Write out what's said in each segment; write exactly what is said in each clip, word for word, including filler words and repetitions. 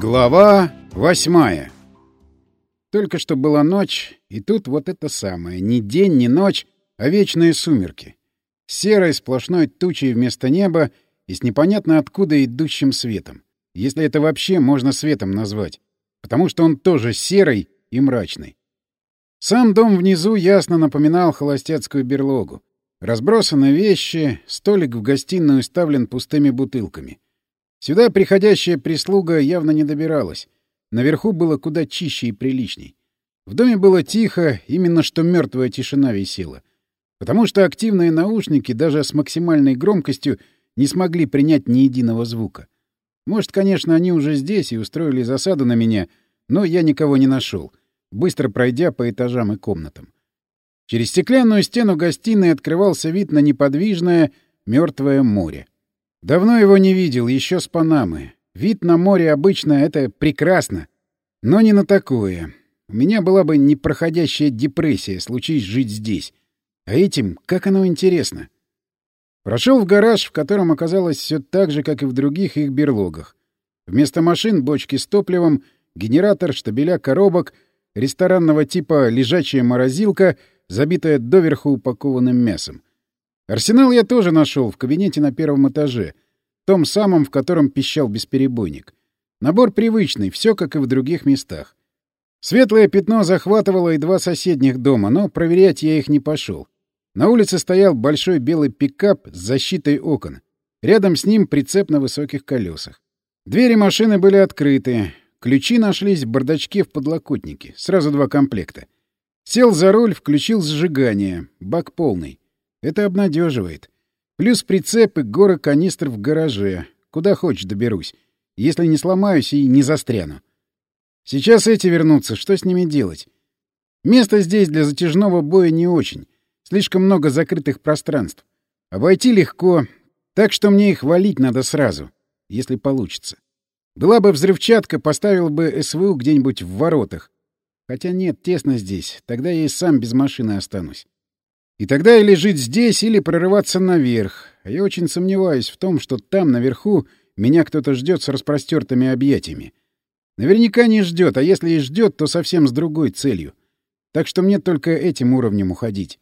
Глава восьмая. Только что была ночь, и тут вот это самое. Ни день, ни ночь, а вечные сумерки. С серой сплошной тучей вместо неба и с непонятно откуда идущим светом. Если это вообще можно светом назвать. Потому что он тоже серый и мрачный. Сам дом внизу ясно напоминал холостяцкую берлогу. Разбросаны вещи, столик в гостиной уставлен пустыми бутылками. Сюда приходящая прислуга явно не добиралась. Наверху было куда чище и приличней. В доме было тихо, именно что мертвая тишина висела. Потому что активные наушники даже с максимальной громкостью не смогли принять ни единого звука. Может, конечно, они уже здесь и устроили засаду на меня, но я никого не нашел, быстро пройдя по этажам и комнатам. Через стеклянную стену гостиной открывался вид на неподвижное мертвое море. Давно его не видел, еще с Панамы. Вид на море обычно — это прекрасно, но не на такое. У меня была бы непроходящая депрессия, случись жить здесь. А этим как оно интересно. Прошел в гараж, в котором оказалось все так же, как и в других их берлогах. Вместо машин — бочки с топливом, генератор, штабеля коробок, ресторанного типа лежачая морозилка, забитая доверху упакованным мясом. Арсенал я тоже нашел в кабинете на первом этаже, том самом, в котором пищал бесперебойник. Набор привычный, все как и в других местах. Светлое пятно захватывало и два соседних дома, но проверять я их не пошел. На улице стоял большой белый пикап с защитой окон. Рядом с ним прицеп на высоких колесах. Двери машины были открыты. Ключи нашлись в бардачке в подлокотнике. Сразу два комплекта. Сел за руль, включил зажигание. Бак полный. Это обнадеживает. Плюс прицеп и горы канистр в гараже. Куда хочешь доберусь. Если не сломаюсь и не застряну. Сейчас эти вернутся. Что с ними делать? Место здесь для затяжного боя не очень. Слишком много закрытых пространств. Обойти легко. Так что мне их валить надо сразу. Если получится. Была бы взрывчатка, поставил бы СВУ где-нибудь в воротах. Хотя нет, тесно здесь. Тогда я и сам без машины останусь. И тогда или жить здесь, или прорываться наверх. А я очень сомневаюсь в том, что там, наверху, меня кто-то ждет с распростертыми объятиями. Наверняка не ждет, а если и ждет, то совсем с другой целью. Так что мне только этим уровнем уходить.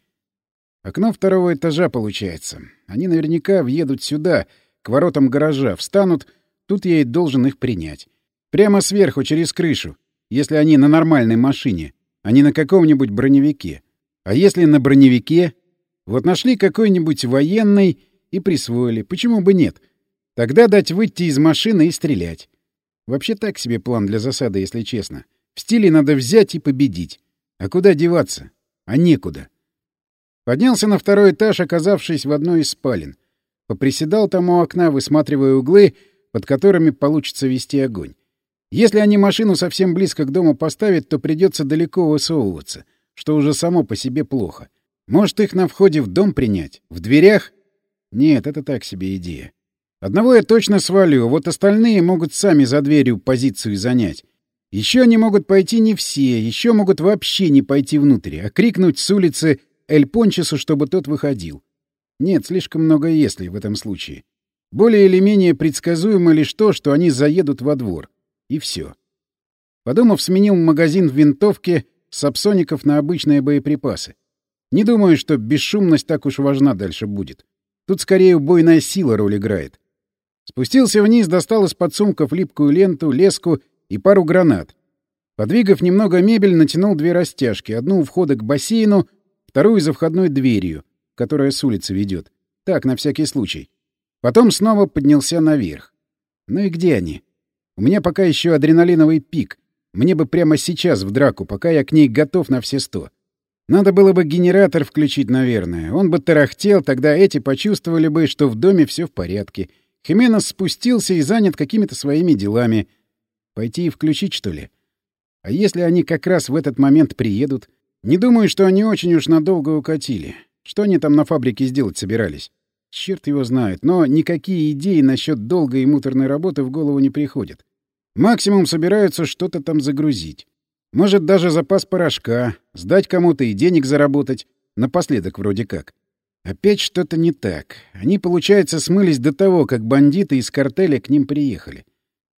Окно второго этажа получается. Они наверняка въедут сюда, к воротам гаража, встанут, тут я и должен их принять. Прямо сверху, через крышу, если они на нормальной машине, а не на каком-нибудь броневике. А если на броневике? Вот нашли какой-нибудь военный и присвоили. Почему бы нет? Тогда дать выйти из машины и стрелять. Вообще так себе план для засады, если честно. В стиле надо взять и победить. А куда деваться? А некуда. Поднялся на второй этаж, оказавшись в одной из спален. Поприседал там у окна, высматривая углы, под которыми получится вести огонь. Если они машину совсем близко к дому поставят, то придется далеко высовываться, что уже само по себе плохо. Может, их на входе в дом принять? В дверях? Нет, это так себе идея. Одного я точно свалю, вот остальные могут сами за дверью позицию занять. Еще они могут пойти не все, еще могут вообще не пойти внутрь, а крикнуть с улицы Эль Пончесу, чтобы тот выходил. Нет, слишком много «если» в этом случае. Более или менее предсказуемо лишь то, что они заедут во двор. И все. Подумав, сменил магазин в винтовке сапсоников на обычные боеприпасы. Не думаю, что бесшумность так уж важна дальше будет. Тут скорее убойная сила роль играет. Спустился вниз, достал из подсумков липкую ленту, леску и пару гранат. Подвигав немного мебель, натянул две растяжки. Одну у входа к бассейну, вторую за входной дверью, которая с улицы ведет. Так, на всякий случай. Потом снова поднялся наверх. Ну и где они? У меня пока еще адреналиновый пик. Мне бы прямо сейчас в драку, пока я к ней готов на все сто. Надо было бы генератор включить, наверное. Он бы тарахтел, тогда эти почувствовали бы, что в доме все в порядке. Хименес спустился и занят какими-то своими делами. Пойти и включить, что ли? А если они как раз в этот момент приедут? Не думаю, что они очень уж надолго укатили. Что они там на фабрике сделать собирались? Черт его знает, но никакие идеи насчет долгой и муторной работы в голову не приходят. Максимум собираются что-то там загрузить. Может, даже запас порошка, сдать кому-то и денег заработать. Напоследок вроде как. Опять что-то не так. Они, получается, смылись до того, как бандиты из картеля к ним приехали.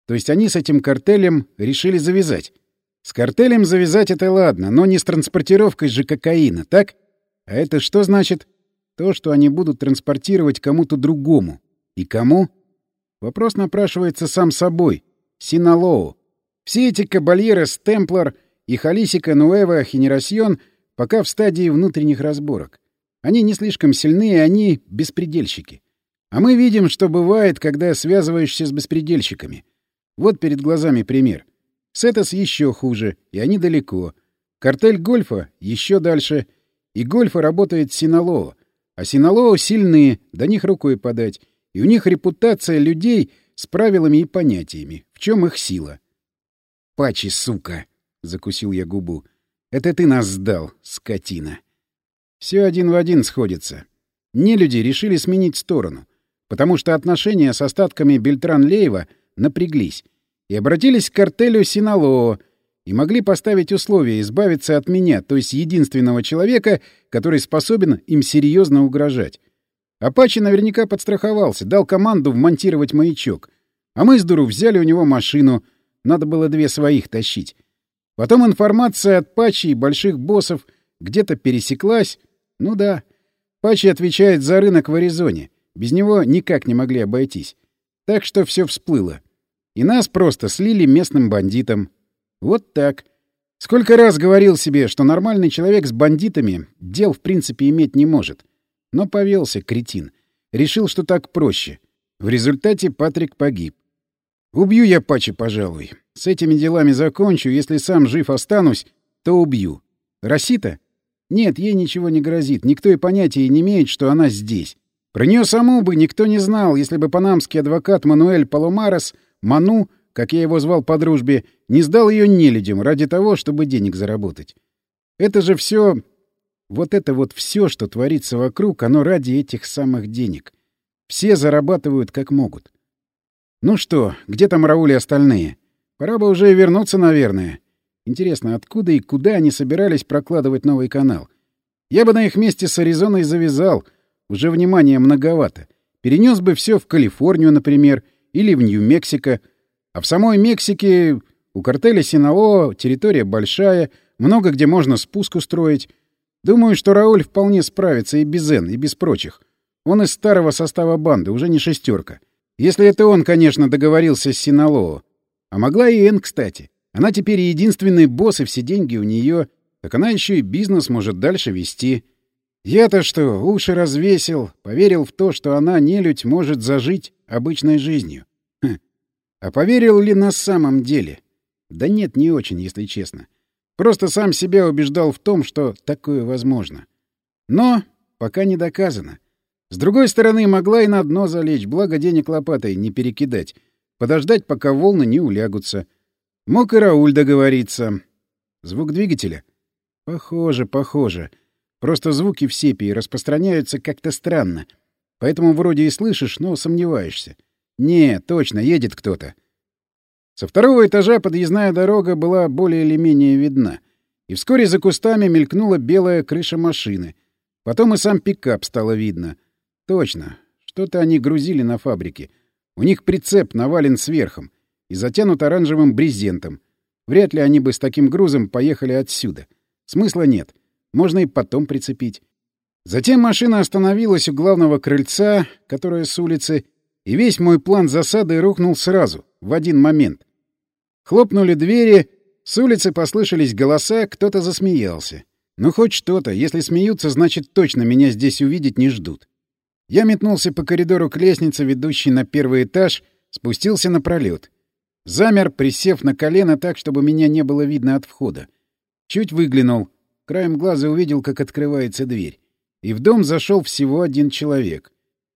То есть они с этим картелем решили завязать. С картелем завязать — это ладно, но не с транспортировкой же кокаина, так? А это что значит? То, что они будут транспортировать кому-то другому. И кому? Вопрос напрашивается сам собой. Синалоу. Все эти кабальерос Темплар и Халисика Нуэва Хенерасьон пока в стадии внутренних разборок. Они не слишком сильны, и они беспредельщики. А мы видим, что бывает, когда связываешься с беспредельщиками. Вот перед глазами пример. Сетос еще хуже, и они далеко. Картель Гольфа еще дальше. И Гольфа работает с Синалоу. А Синалоу сильные, до них рукой подать. И у них репутация людей с правилами и понятиями. В чем их сила? «Пачи, сука!» — закусил я губу. «Это ты нас сдал, скотина!» Все один в один сходится. Нелюди решили сменить сторону, потому что отношения с остатками Бельтран-Лейва напряглись и обратились к картелю Синалоу и могли поставить условия избавиться от меня, то есть единственного человека, который способен им серьезно угрожать. Апачи наверняка подстраховался, дал команду вмонтировать маячок. А мы с дуру взяли у него машину, надо было две своих тащить. Потом информация от Пачи и больших боссов где-то пересеклась. Ну да, Пачи отвечает за рынок в Аризоне. Без него никак не могли обойтись. Так что все всплыло. И нас просто слили местным бандитам. Вот так. Сколько раз говорил себе, что нормальный человек с бандитами дел в принципе иметь не может. Но повелся, кретин. Решил, что так проще. В результате Патрик погиб. Убью я Пачи, пожалуй. С этими делами закончу. Если сам жив останусь, то убью. Росита? Нет, ей ничего не грозит. Никто и понятия не имеет, что она здесь. Про нее саму бы никто не знал, если бы панамский адвокат Мануэль Паломарес, Ману, как я его звал по дружбе, не сдал ее нелюдям ради того, чтобы денег заработать. Это же все... Вот это вот все, что творится вокруг, оно ради этих самых денег. Все зарабатывают как могут. Ну что, где там Рауль и остальные? Пора бы уже вернуться, наверное. Интересно, откуда и куда они собирались прокладывать новый канал? Я бы на их месте с Аризоной завязал. Уже внимания многовато. Перенес бы все в Калифорнию, например, или в Нью-Мексико. А в самой Мексике у картеля Синалоу территория большая, много где можно спуск устроить. Думаю, что Рауль вполне справится и без Эн, и без прочих. Он из старого состава банды, уже не шестерка. Если это он, конечно, договорился с Синалоу. А могла и Эн, кстати. Она теперь единственный босс, и все деньги у нее. Так она еще и бизнес может дальше вести. Я-то что, уши развесил, поверил в то, что она, нелюдь, может зажить обычной жизнью. Хм. А поверил ли на самом деле? Да нет, не очень, если честно. Просто сам себя убеждал в том, что такое возможно. Но пока не доказано. С другой стороны, могла и на дно залечь, благо денег лопатой не перекидать. Подождать, пока волны не улягутся. Мог и Рауль договориться. Звук двигателя? Похоже, похоже. Просто звуки в сепии распространяются как-то странно. Поэтому вроде и слышишь, но сомневаешься. Не, точно, едет кто-то. Со второго этажа подъездная дорога была более или менее видна. И вскоре за кустами мелькнула белая крыша машины. Потом и сам пикап стало видно. Точно, что-то они грузили на фабрике. У них прицеп навален сверхом и затянут оранжевым брезентом. Вряд ли они бы с таким грузом поехали отсюда. Смысла нет. Можно и потом прицепить. Затем машина остановилась у главного крыльца, которое с улицы, и весь мой план засады рухнул сразу, в один момент. Хлопнули двери, с улицы послышались голоса, кто-то засмеялся. Ну, хоть что-то. Если смеются, значит, точно меня здесь увидеть не ждут. Я метнулся по коридору к лестнице, ведущей на первый этаж, спустился на пролет. Замер, присев на колено так, чтобы меня не было видно от входа. Чуть выглянул. Краем глаза увидел, как открывается дверь. И в дом зашел всего один человек.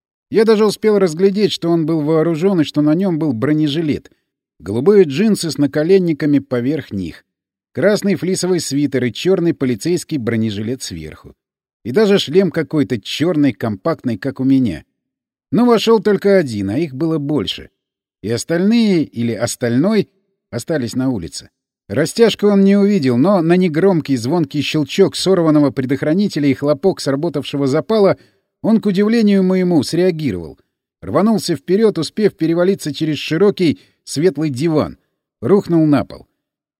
Я даже успел разглядеть, что он был вооружен и что на нем был бронежилет. Голубые джинсы с наколенниками поверх них. Красный флисовый свитер и черный полицейский бронежилет сверху. И даже шлем какой-то черный, компактный, как у меня. Но вошел только один, а их было больше. И остальные, или остальной, остались на улице. Растяжку он не увидел, но на негромкий звонкий щелчок сорванного предохранителя и хлопок сработавшего запала он, к удивлению моему, среагировал. Рванулся вперед, успев перевалиться через широкий, светлый диван. Рухнул на пол.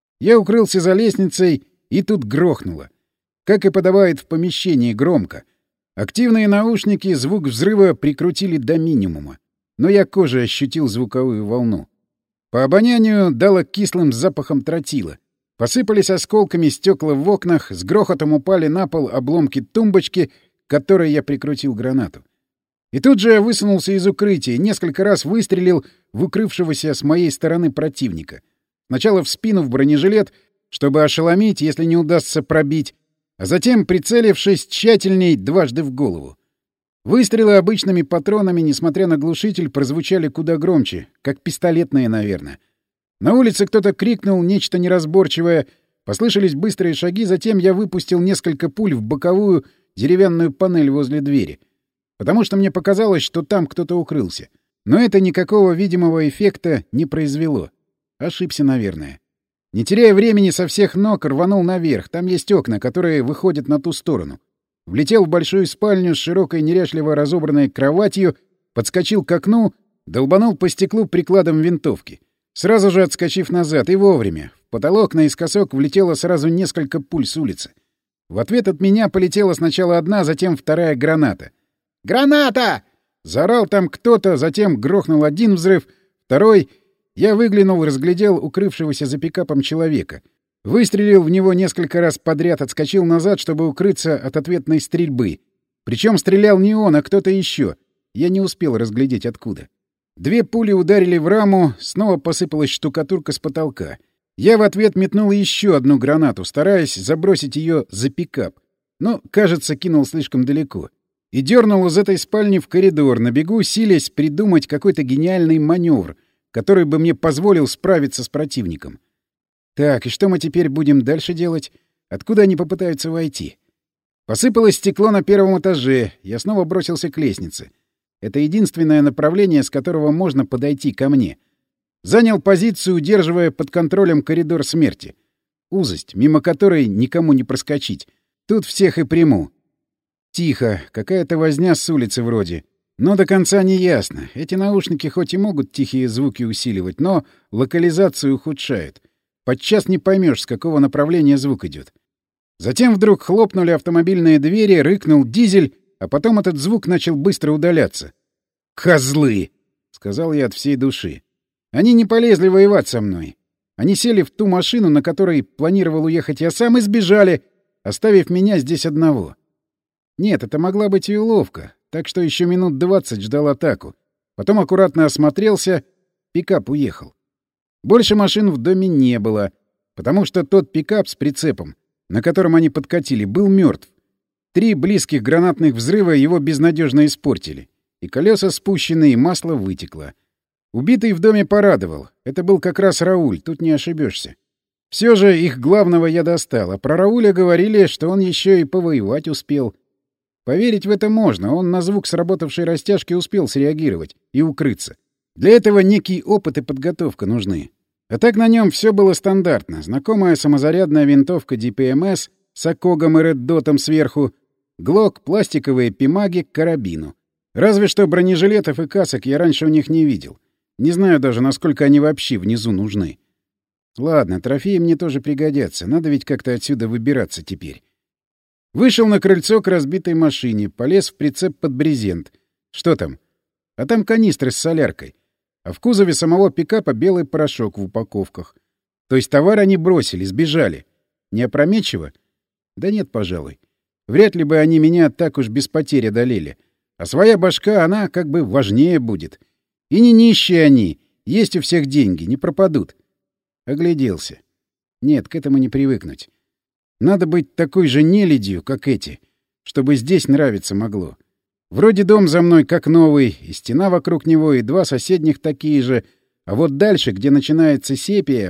Я укрылся за лестницей, и тут грохнуло. Как и подобает в помещении, громко. Активные наушники звук взрыва прикрутили до минимума. Но я кожей ощутил звуковую волну. По обонянию дало кислым запахом тротила. Посыпались осколками стекла в окнах, с грохотом упали на пол обломки тумбочки, к которой я прикрутил гранату. И тут же я высунулся из укрытия и несколько раз выстрелил в укрывшегося с моей стороны противника. Сначала в спину в бронежилет, чтобы ошеломить, если не удастся пробить, а затем, прицелившись тщательней, дважды в голову. Выстрелы обычными патронами, несмотря на глушитель, прозвучали куда громче, как пистолетные, наверное. На улице кто-то крикнул нечто неразборчивое, послышались быстрые шаги, затем я выпустил несколько пуль в боковую деревянную панель возле двери, потому что мне показалось, что там кто-то укрылся. Но это никакого видимого эффекта не произвело. Ошибся, наверное. Не теряя времени, со всех ног рванул наверх. Там есть окна, которые выходят на ту сторону. Влетел в большую спальню с широкой неряшливо разобранной кроватью, подскочил к окну, долбанул по стеклу прикладом винтовки. Сразу же отскочив назад, и вовремя. В потолок наискосок влетело сразу несколько пуль с улицы. В ответ от меня полетела сначала одна, затем вторая граната. «Граната!» — заорал там кто-то, затем грохнул один взрыв, второй. Я выглянул и разглядел укрывшегося за пикапом человека. Выстрелил в него несколько раз подряд, отскочил назад, чтобы укрыться от ответной стрельбы. Причем стрелял не он, а кто-то еще. Я не успел разглядеть откуда. Две пули ударили в раму, снова посыпалась штукатурка с потолка. Я в ответ метнул еще одну гранату, стараясь забросить ее за пикап. Но, кажется, кинул слишком далеко. И дернул из этой спальни в коридор, на бегу силясь придумать какой-то гениальный маневр, который бы мне позволил справиться с противником. Так, и что мы теперь будем дальше делать? Откуда они попытаются войти? Посыпалось стекло на первом этаже. Я снова бросился к лестнице. Это единственное направление, с которого можно подойти ко мне. Занял позицию, удерживая под контролем коридор смерти. Узость, мимо которой никому не проскочить. Тут всех и приму. Тихо, какая-то возня с улицы вроде. Но до конца не ясно. Эти наушники хоть и могут тихие звуки усиливать, но локализацию ухудшают. Подчас не поймешь, с какого направления звук идет. Затем вдруг хлопнули автомобильные двери, рыкнул дизель, а потом этот звук начал быстро удаляться. «Козлы!» — сказал я от всей души. Они не полезли воевать со мной. Они сели в ту машину, на которой планировал уехать я сам, и сбежали, оставив меня здесь одного. Нет, это могла быть и уловка, так что еще минут двадцать ждал атаку. Потом аккуратно осмотрелся, пикап уехал. Больше машин в доме не было, потому что тот пикап с прицепом, на котором они подкатили, был мертв. Три близких гранатных взрыва его безнадежно испортили. И колеса спущены, и масло вытекло. Убитый в доме порадовал. Это был как раз Рауль, тут не ошибешься. Все же их главного я достал, а про Рауля говорили, что он еще и повоевать успел. Поверить в это можно, он на звук сработавшей растяжки успел среагировать и укрыться. Для этого некий опыт и подготовка нужны. А так на нем все было стандартно. Знакомая самозарядная винтовка ди пи эм эс с окогом и реддотом сверху, глок, пластиковые пимаги к карабину. Разве что бронежилетов и касок я раньше у них не видел. Не знаю даже, насколько они вообще внизу нужны. Ладно, трофеи мне тоже пригодятся. Надо ведь как-то отсюда выбираться теперь. Вышел на крыльцо к разбитой машине, полез в прицеп под брезент. Что там? А там канистры с соляркой. А в кузове самого пикапа белый порошок в упаковках. То есть товар они бросили, сбежали. Не опрометчиво? Да нет, пожалуй. Вряд ли бы они меня так уж без потерь одолели. А своя башка, она как бы важнее будет. И не нищие они. Есть у всех деньги, не пропадут. Огляделся. Нет, к этому не привыкнуть. Надо быть такой же нелюдью, как эти, чтобы здесь нравиться могло. Вроде дом за мной как новый, и стена вокруг него, и два соседних такие же. А вот дальше, где начинается сепия,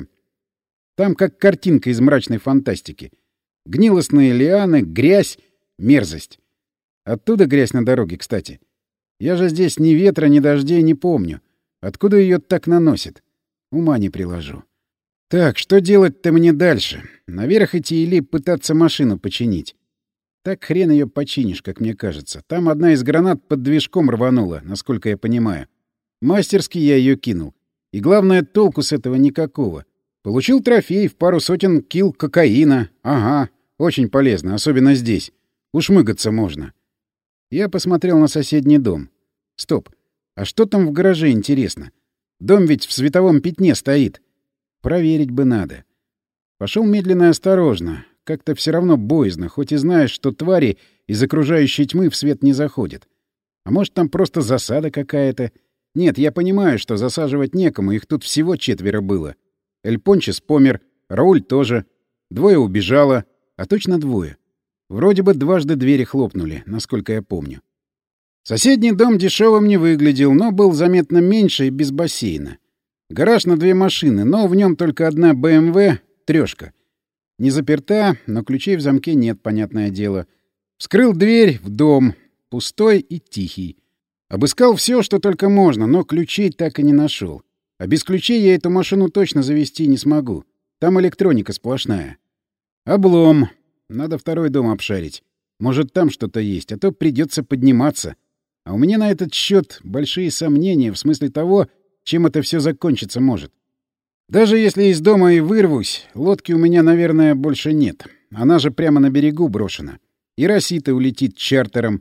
там как картинка из мрачной фантастики. Гнилостные лианы, грязь, мерзость. Оттуда грязь на дороге, кстати. Я же здесь ни ветра, ни дождей не помню. Откуда ее так наносит? Ума не приложу. Так, что делать-то мне дальше? Наверх идти или пытаться машину починить? Так хрен ее починишь, как мне кажется. Там одна из гранат под движком рванула, насколько я понимаю. Мастерски я ее кинул. И главное, толку с этого никакого. Получил трофей в пару сотен килл кокаина. Ага, очень полезно, особенно здесь. Ушмыгаться можно. Я посмотрел на соседний дом. Стоп. А что там в гараже, интересно? Дом ведь в световом пятне стоит. Проверить бы надо. Пошел медленно и осторожно. Как-то все равно боязно, хоть и знаешь, что твари из окружающей тьмы в свет не заходят. А может, там просто засада какая-то? Нет, я понимаю, что засаживать некому, их тут всего четверо было. Эль Пончес помер, Рауль тоже. Двое убежало, а точно двое. Вроде бы дважды двери хлопнули, насколько я помню. Соседний дом дешевым не выглядел, но был заметно меньше и без бассейна. Гараж на две машины, но в нем только одна бэ эм вэ трешка. Не заперта, но ключей в замке нет, понятное дело. Вскрыл дверь в дом, пустой и тихий. Обыскал все, что только можно, но ключей так и не нашел. А без ключей я эту машину точно завести не смогу. Там электроника сплошная. Облом. Надо второй дом обшарить. Может, там что-то есть, а то придется подниматься. А у меня на этот счет большие сомнения, в смысле того, чем это все закончиться может. Даже если из дома и вырвусь, лодки у меня, наверное, больше нет. Она же прямо на берегу брошена. И Росита улетит чартером.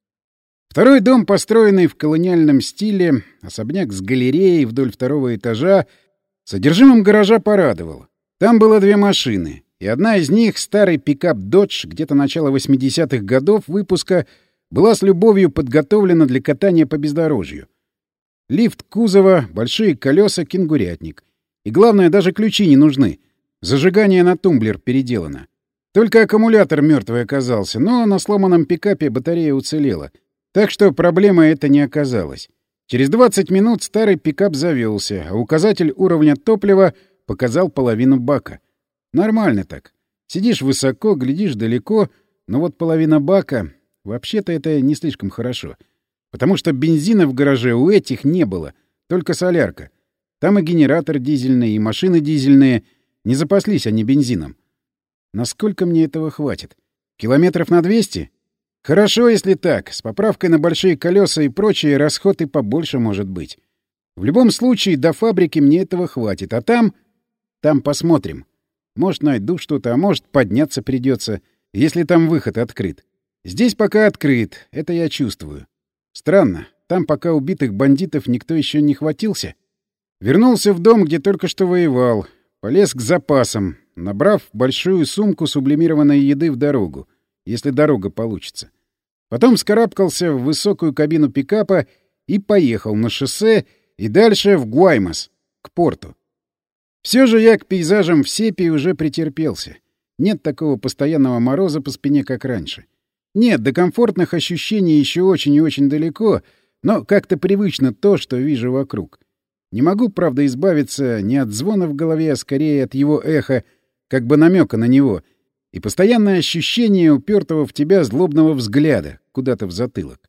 Второй дом, построенный в колониальном стиле, особняк с галереей вдоль второго этажа, содержимым гаража порадовал. Там было две машины, и одна из них, старый пикап «Додж», где-то начала восьмидесятых годов выпуска, была с любовью подготовлена для катания по бездорожью. Лифт кузова, большие колеса, кенгурятник. И главное, даже ключи не нужны. Зажигание на тумблер переделано. Только аккумулятор мертвый оказался, но на сломанном пикапе батарея уцелела. Так что проблема эта не оказалась. Через двадцать минут старый пикап завелся, а указатель уровня топлива показал половину бака. Нормально так. Сидишь высоко, глядишь далеко, но вот половина бака... Вообще-то это не слишком хорошо. Потому что бензина в гараже у этих не было, только солярка. Там и генератор дизельный, и машины дизельные. Не запаслись они бензином. Насколько мне этого хватит? Километров на двести? Хорошо, если так. С поправкой на большие колеса и прочие расход и побольше может быть. В любом случае, до фабрики мне этого хватит. А там... Там посмотрим. Может, найду что-то, а может, подняться придется, если там выход открыт. Здесь пока открыт, это я чувствую. Странно, там пока убитых бандитов никто еще не хватился. Вернулся в дом, где только что воевал. Полез к запасам, набрав большую сумку сублимированной еды в дорогу, если дорога получится. Потом вскарабкался в высокую кабину пикапа и поехал на шоссе и дальше в Гуаймас, к порту. Все же я к пейзажам в Сепии уже претерпелся. Нет такого постоянного мороза по спине, как раньше. Нет, до комфортных ощущений еще очень и очень далеко, но как-то привычно то, что вижу вокруг. Не могу, правда, избавиться не от звона в голове, а скорее от его эха, как бы намека на него, и постоянное ощущение упертого в тебя злобного взгляда куда-то в затылок.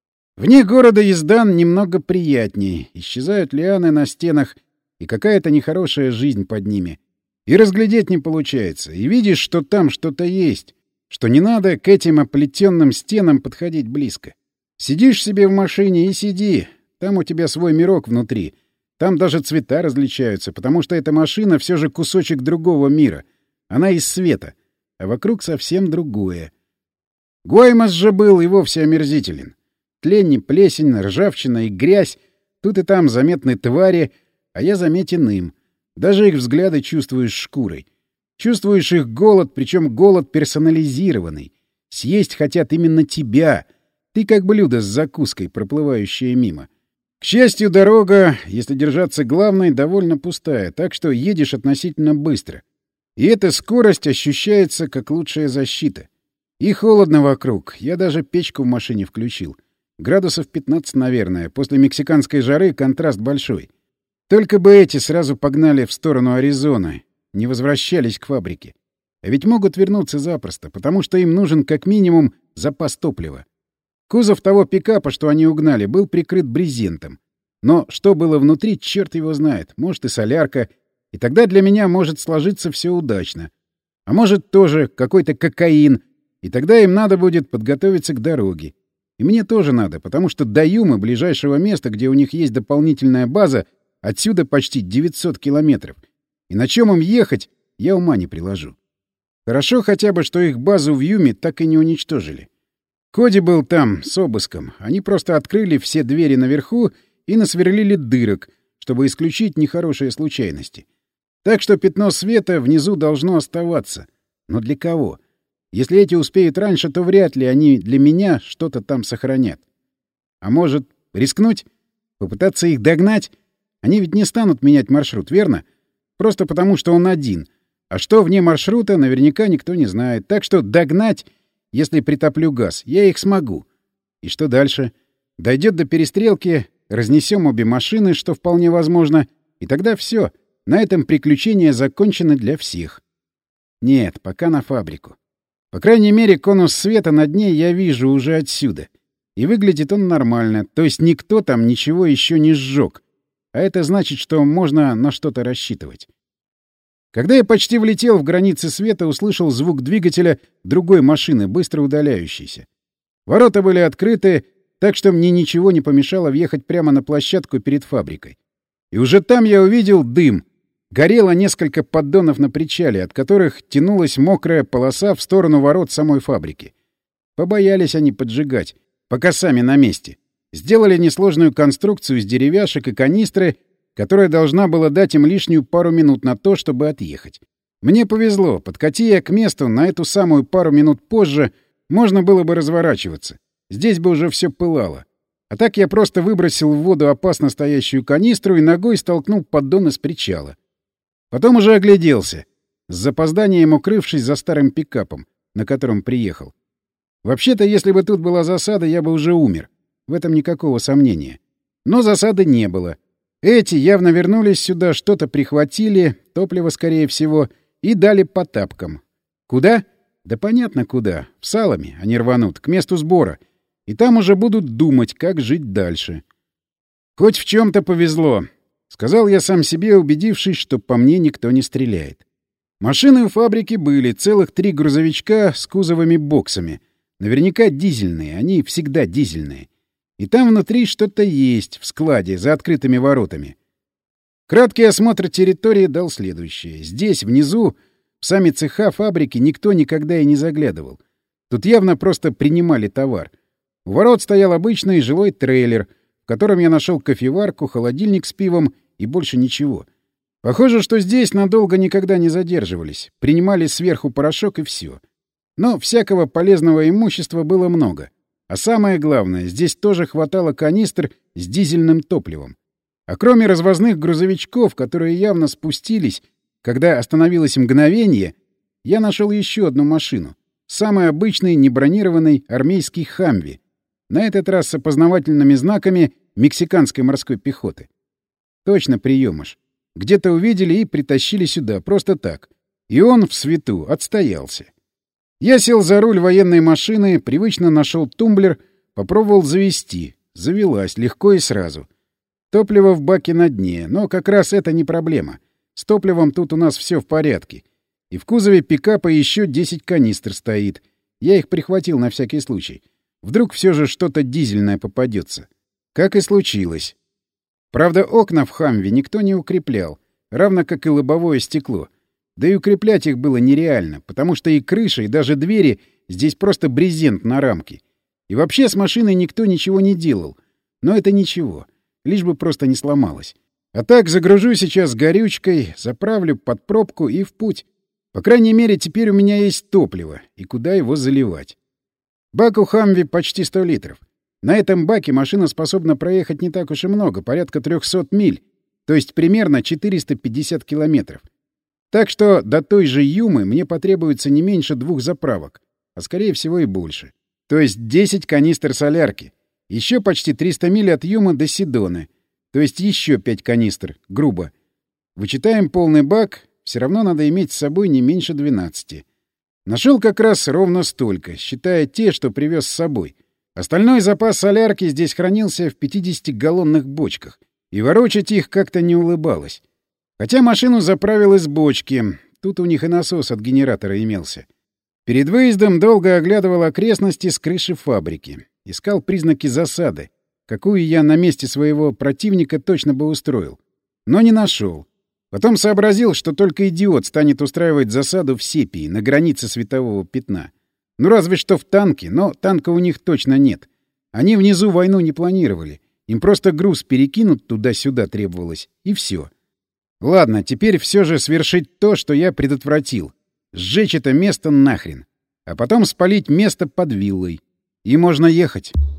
Вне города езда немного приятнее, исчезают лианы на стенах, и какая-то нехорошая жизнь под ними. И разглядеть не получается, и видишь, что там что-то есть, что не надо к этим оплетенным стенам подходить близко. Сидишь себе в машине и сиди, там у тебя свой мирок внутри. Там даже цвета различаются, потому что эта машина все же кусочек другого мира. Она из света, а вокруг совсем другое. Гуаймас же был и вовсе омерзителен. Тлень, плесень, ржавчина и грязь. Тут и там заметны твари, а я заметен им. Даже их взгляды чувствуешь шкурой. Чувствуешь их голод, причем голод персонализированный. Съесть хотят именно тебя. Ты как блюдо с закуской, проплывающее мимо. К счастью, дорога, если держаться главной, довольно пустая, так что едешь относительно быстро. И эта скорость ощущается как лучшая защита. И холодно вокруг. Я даже печку в машине включил. Градусов пятнадцать, наверное. После мексиканской жары контраст большой. Только бы эти сразу погнали в сторону Аризоны. Не возвращались к фабрике. А ведь могут вернуться запросто, потому что им нужен как минимум запас топлива. Кузов того пикапа, что они угнали, был прикрыт брезентом. Но что было внутри, черт его знает. Может, и солярка. И тогда для меня может сложиться все удачно. А может, тоже какой-то кокаин. И тогда им надо будет подготовиться к дороге. И мне тоже надо, потому что до Юмы, ближайшего места, где у них есть дополнительная база, Отсюда почти девятьсот километров. И на чем им ехать, я ума не приложу. Хорошо хотя бы, что их базу в Юме так и не уничтожили. Коди был там с обыском. Они просто открыли все двери наверху и насверлили дырок, чтобы исключить нехорошие случайности. Так что пятно света внизу должно оставаться. Но для кого? Если эти успеют раньше, то вряд ли они для меня что-то там сохранят. А может, рискнуть? Попытаться их догнать? Они ведь не станут менять маршрут, верно? Просто потому, что он один. А что вне маршрута, наверняка никто не знает. Так что догнать, если притоплю газ, я их смогу. И что дальше? Дойдет до перестрелки, разнесем обе машины, что вполне возможно, и тогда все. На этом приключения закончены для всех. Нет, пока на фабрику. По крайней мере, конус света над ней я вижу уже отсюда. И выглядит он нормально, то есть никто там ничего еще не сжег. А это значит, что можно на что-то рассчитывать. Когда я почти влетел в границы света, услышал звук двигателя другой машины, быстро удаляющейся. Ворота были открыты, так что мне ничего не помешало въехать прямо на площадку перед фабрикой. И уже там я увидел дым. Горело несколько поддонов на причале, от которых тянулась мокрая полоса в сторону ворот самой фабрики. Побоялись они поджигать, пока сами на месте. Сделали несложную конструкцию из деревяшек и канистры, которая должна была дать им лишнюю пару минут на то, чтобы отъехать. Мне повезло, подкати я к месту, на эту самую пару минут позже можно было бы разворачиваться. Здесь бы уже все пылало. А так я просто выбросил в воду опасно стоящую канистру и ногой столкнул поддон из причала. Потом уже огляделся, с запозданием укрывшись за старым пикапом, на котором приехал. Вообще-то, если бы тут была засада, я бы уже умер. В этом никакого сомнения. Но засады не было. Эти явно вернулись сюда, что-то прихватили, топливо, скорее всего, и дали по тапкам. Куда? Да понятно куда. В Салами они рванут, к месту сбора. И там уже будут думать, как жить дальше. Хоть в чем-то повезло, — сказал я сам себе, убедившись, что по мне никто не стреляет. Машины у фабрики были, целых три грузовичка с кузовами-боксами. Наверняка дизельные, они всегда дизельные. И там внутри что-то есть, в складе, за открытыми воротами. Краткий осмотр территории дал следующее. Здесь, внизу, в сами цеха фабрики никто никогда и не заглядывал. Тут явно просто принимали товар. У ворот стоял обычный жилой трейлер, в котором я нашел кофеварку, холодильник с пивом и больше ничего. Похоже, что здесь надолго никогда не задерживались. Принимали сверху порошок и все. Но всякого полезного имущества было много. А самое главное, здесь тоже хватало канистр с дизельным топливом. А кроме развозных грузовичков, которые явно спустились, когда остановилось мгновение, я нашел еще одну машину. Самый обычный небронированный армейский «Хамви». На этот раз с опознавательными знаками мексиканской морской пехоты. Точно приемыш. Где-то увидели и притащили сюда, просто так. И он в свету отстоялся. Я сел за руль военной машины, привычно нашел тумблер, попробовал завести. Завелась легко и сразу. Топливо в баке на дне, но как раз это не проблема. С топливом тут у нас все в порядке. И в кузове пикапа еще десять канистр стоит. Я их прихватил на всякий случай. Вдруг все же что-то дизельное попадется. Как и случилось. Правда, окна в «Хамве» никто не укреплял, равно как и лобовое стекло. Да и укреплять их было нереально, потому что и крыша, и даже двери здесь просто брезент на рамке. И вообще с машиной никто ничего не делал. Но это ничего, лишь бы просто не сломалось. А так загружу сейчас горючкой, заправлю под пробку и в путь. По крайней мере, теперь у меня есть топливо, и куда его заливать. Бак у «Хамви» почти сто литров. На этом баке машина способна проехать не так уж и много, порядка трехсот миль, то есть примерно четыреста пятьдесят километров. Так что до той же Юмы мне потребуется не меньше двух заправок, а скорее всего и больше. То есть десять канистр солярки. Еще почти триста миль от Юмы до Сидоны. То есть еще пять канистр, грубо. Вычитаем полный бак, все равно надо иметь с собой не меньше двенадцати. Нашел как раз ровно столько, считая те, что привез с собой. Остальной запас солярки здесь хранился в пятидесятигаллонных бочках, и ворочать их как-то не улыбалось. Хотя машину заправил из бочки, тут у них и насос от генератора имелся. Перед выездом долго оглядывал окрестности с крыши фабрики. Искал признаки засады, какую я на месте своего противника точно бы устроил. Но не нашел. Потом сообразил, что только идиот станет устраивать засаду в Сепии, на границе светового пятна. Ну разве что в танке, но танка у них точно нет. Они внизу войну не планировали. Им просто груз перекинуть туда-сюда требовалось, и все. Ладно, теперь все же свершить то, что я предотвратил. Сжечь это место нахрен. А потом спалить место под виллой. И можно ехать.